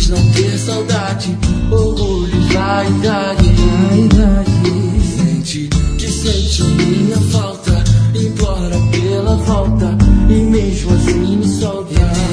diz não ter saudade, orgulho e vaidade. Sente que sente minha falta, implora pela volta e mesmo assim me solta.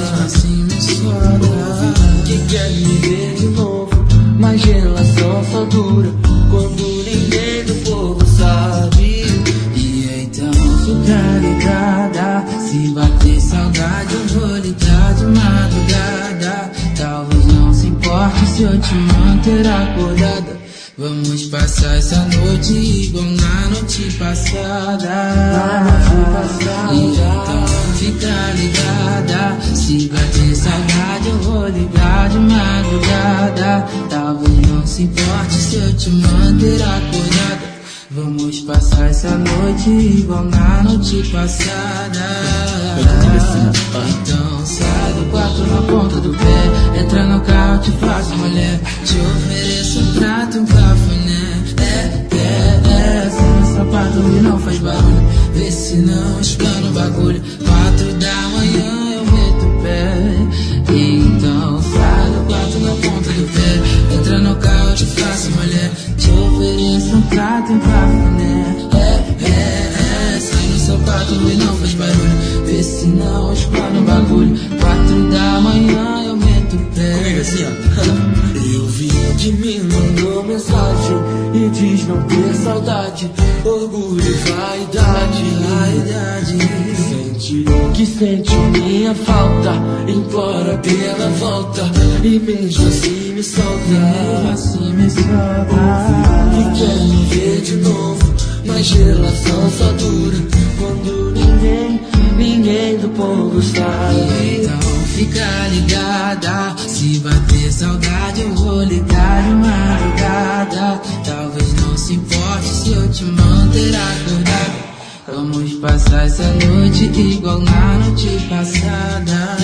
Que quer me ver de novo, mas relação só dura quando ninguém do povo sabe. E então fica ligada, se bater saudade eu vou ligar de madrugada. Talvez não se importe se eu te manter acordada. Vamos passar essa noite igual na noite passada. E então fica ligada, se bater saudade eu vou ligar de madrugada. Talvez não se importe se eu te manter acordada. Vamos passar essa noite igual na noite passada. Então sai do quarto na ponta do pé, entra no carro, te faço mulher, te ofereço um prato, um cafuné. Sem o sapato e não faz barulho, vê se não explana o bagulho. 4 da manhã eu meto o pé. Então sai do quarto na ponta do pé, entra no carro, te faço mulher, te ofereço um prato, um cafuné. Sai no sapato e não faz barulho, vê se não explana o bagulho. 4 da manhã eu meto o pé. Comigo assim, ó. Eu vi de mim, mandou mensagem e diz não ter saudade, orgulho e vaidade. Sente que sente minha falta, implora pela volta e mesmo assim me solta. Que quer me ver de novo, mas relação só dura quando ninguém do povo sabe. Então fica ligada, se bater saudade eu vou ligar de madrugada. Talvez não se importe se eu te manter acordada. Vamos passar essa noite igual na noite passada.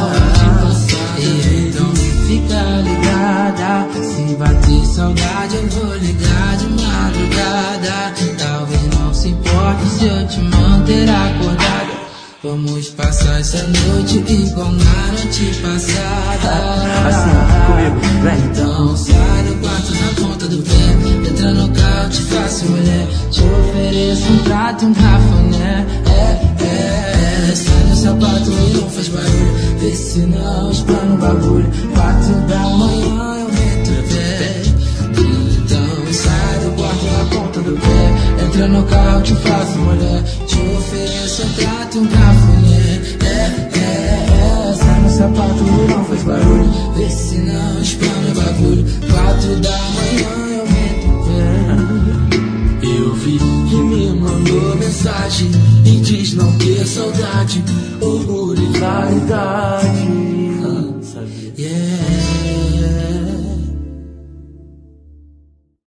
E então fica ligada, se bater saudade eu vou ligar de madrugada. Talvez não se importe se eu te manter acordada. Vamos passar essa noite igual na noite passada. Assim, comigo, vem. Então sai do quarto na ponta do pé, entra no carro, te faço mulher, te ofereço um prato e um cafuné. Sai no sapato e não faz barulho, vê se não explana o bagulho. 4 da manhã eu meto o pé. Então sai do quarto na ponta do pé, entra no carro, te faço mulher, te ofereço um prato e um cafuné. Sai no sapato e não faz barulho, vê se não explana o bagulho. 4 da manhã eu meto o pé. Eu vi que me mandou mensagem e diz não ter saudade, orgulho e vaidade.